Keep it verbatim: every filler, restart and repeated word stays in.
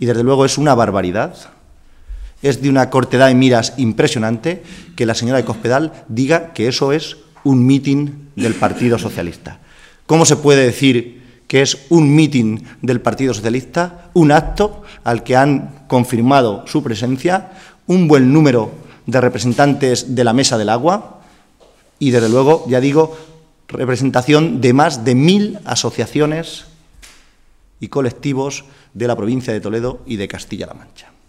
y desde luego es una barbaridad, es de una cortedad de miras impresionante que la señora de Cospedal diga que eso es un mitin del Partido Socialista. ¿Cómo se puede decir que es un mitin del Partido Socialista, un acto al que han confirmado su presencia un buen número de representantes de la Mesa del Agua y, desde luego, ya digo, representación de más de mil asociaciones y colectivos de la provincia de Toledo y de Castilla-La Mancha?